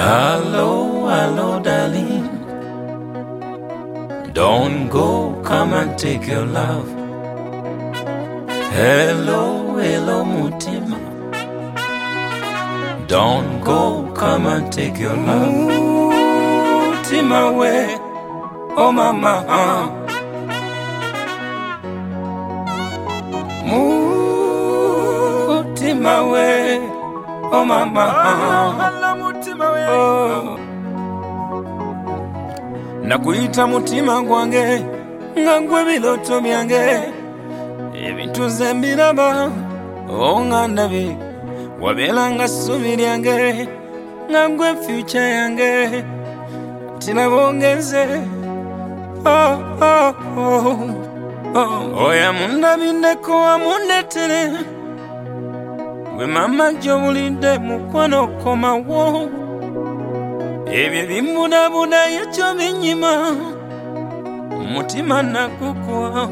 Hello, hello, darling. Don't go, come and take your love. Hello, hello, Mutima. Don't go, come and take your love. Mutima we, oh mama. Mutima we, oh mama. Oh. Nakuita mutima gwange nga gwe biloto byange ebintu zembiraba nga ndabe wabeera nga ssubi lyange nga gwe future yange tinabongeze oya mundabindeko amundetere gwe mama gy'obulidde mukwano komawo ebyo bimudabuda yekyo binyima mutima nakukwa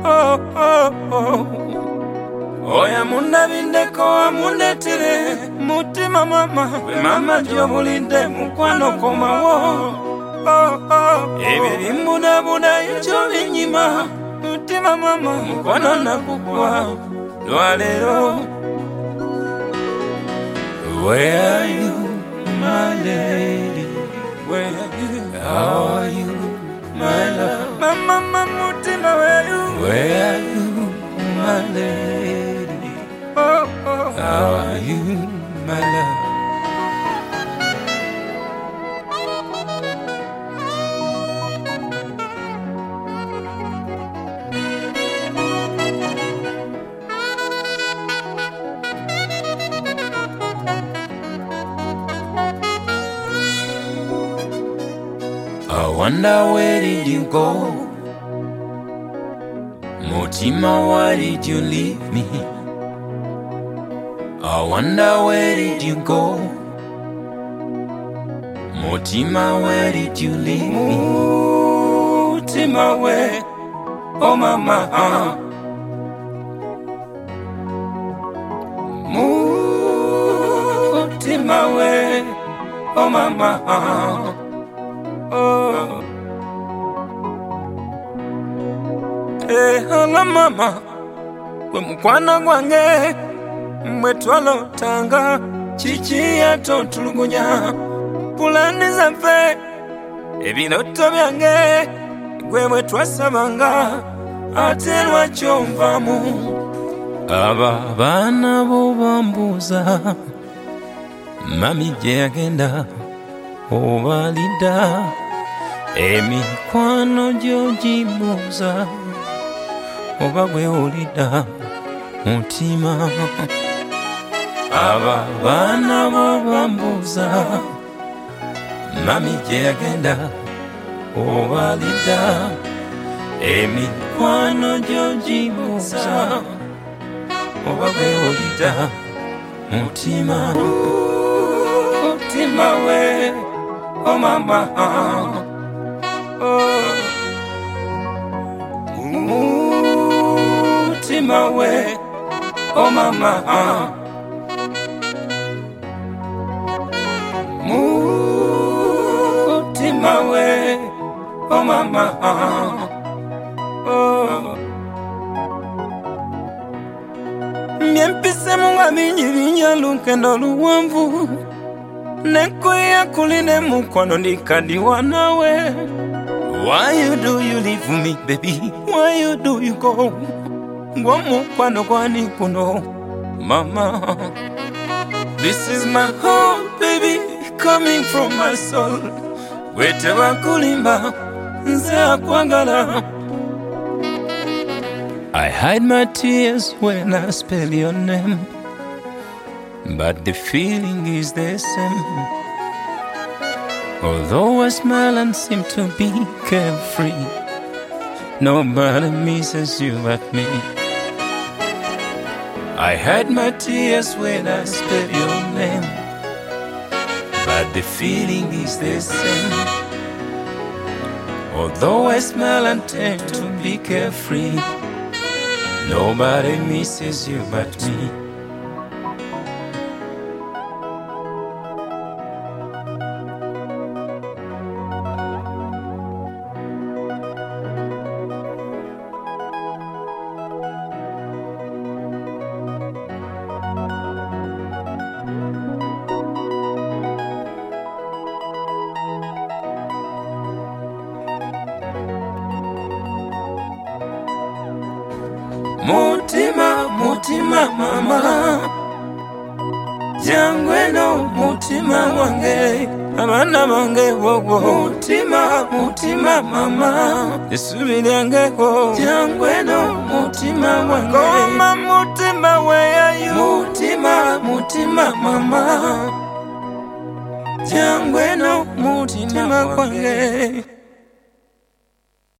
oya mundabindeko amundetere mutima mama gwe mama gy'obulidde mukwano komawo ebyo bimudabuda yekyo binyima mutima mama mukwano nakukwa lwaleero. Where are you, my lady? Where are you? How are you, my love? Mama, mutima, where are you? Where are you, my lady? How are you, my love? I wonder where did you go? Mutima, why did you leave me? I wonder where did you go? Mutima, where did you leave me? Mutima, where? Oh mama. Mutima, where? Oh mama. Oh, hola mama, gwe mukwana gwange mwe twalotanga kiki atotulugunya pulani zaffe ebiloto byange gwe mwe twasabanga ate lwaki onvaamu aba baana bo bambuuza mami gye yagenda obalida emikwano gy'ogibuuza oba gwe olida mutima aba baana bo bambuuza mami gye yagenda obalida emikwano gy'ogibuuza oba gwe olida mutima mutima we. Oh mama, mutima we, oh mama, mutima we, oh mama, myempise munga minyibinya lunkendo luwanvu Nekoya kuline mukwano nikadiwa nawe. Why do you leave me, baby? Why do you go? Gwa mukwano kwani kuno, mama. This is my home, baby, coming from my soul. Wete wakulimba, nze akwagala. I hide my tears when I spell your name, but the feeling is the same. Although I smile and seem to be carefree, nobody misses you but me. I hide my tears when I spell your name, but the feeling is the same. Although I smile and tend to be carefree, nobody misses you but me. Jangweno mutima wange abana bange wowo mutima mama esubiri yange ko jangweno mutima wange koma mutima weyayu mutima mama jangweno mutima wange